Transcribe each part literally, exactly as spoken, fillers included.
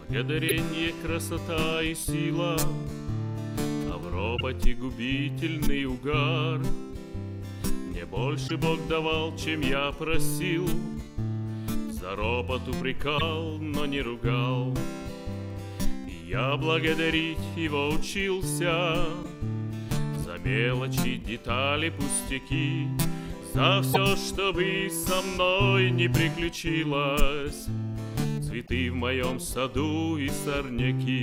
Благодарение, красота и сила, а в роботе губительный угар. Мне больше Бог давал, чем я просил, за робот упрекал, но не ругал. И я благодарить его учился за мелочи, детали, пустяки, за все, чтобы со мной не приключилось, цветы в моем саду и сорняки.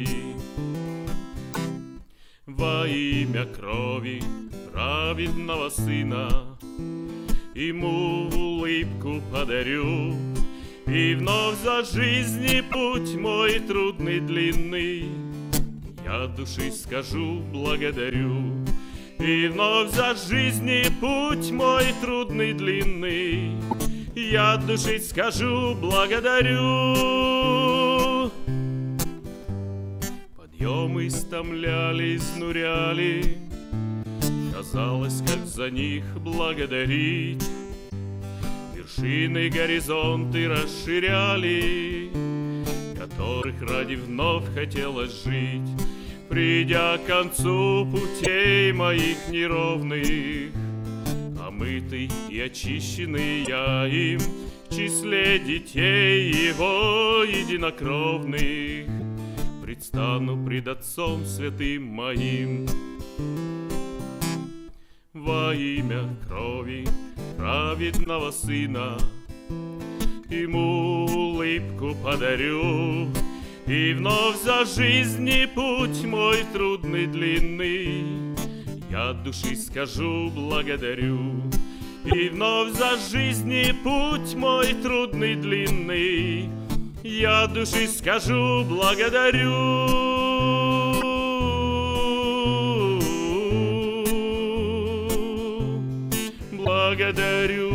Во имя крови праведного сына ему улыбку подарю, и вновь за жизни путь мой трудный, длинный я от души скажу благодарю. И вновь за жизни путь мой трудный, длинный я от души скажу благодарю. Подъемы истомляли, изнуряли, казалось, как за них благодарить. Вершины горизонты расширяли, которых ради вновь хотелось жить. Придя к концу путей моих неровных, омытый и очищенный я им, в числе детей его единокровных, предстану пред Отцом святым моим. Во имя крови праведного Сына ему улыбку подарю, и вновь за жизни путь мой трудный, длинный я от души скажу благодарю. И вновь за жизни путь мой трудный, длинный я от души скажу благодарю. Благодарю.